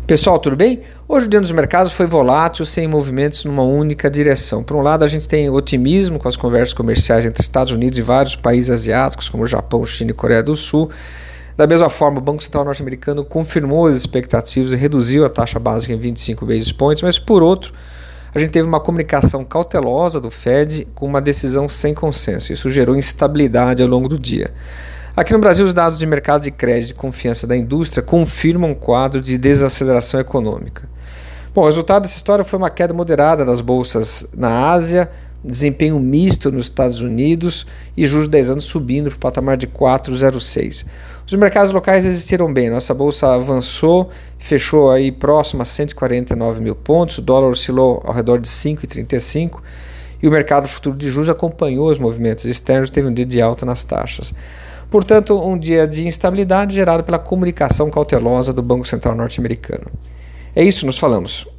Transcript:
Pessoal, tudo bem? Hoje o dia nos mercados foi volátil, sem movimentos numa única direção. Por um lado, a gente tem otimismo com as conversas comerciais entre Estados Unidos e vários países asiáticos, como Japão, China e Coreia do Sul. Da mesma forma, o Banco Central norte-americano confirmou as expectativas e reduziu a taxa básica em 25 basis points, mas por outro, a gente teve uma comunicação cautelosa do Fed com uma decisão sem consenso. Isso gerou instabilidade ao longo do dia. Aqui no Brasil, os dados de mercado de crédito e confiança da indústria confirmam um quadro de desaceleração econômica. Bom, o resultado dessa história foi uma queda moderada das bolsas na Ásia, desempenho misto nos Estados Unidos e juros de 10 anos subindo para o patamar de 4,06. Os mercados locais resistiram bem, nossa bolsa avançou, fechou aí próximo a 149 mil pontos, o dólar oscilou ao redor de 5,35 e o mercado futuro de juros acompanhou os movimentos externos, teve um dia de alta nas taxas. Portanto, um dia de instabilidade gerado pela comunicação cautelosa do Banco Central norte-americano. É isso, nos falamos.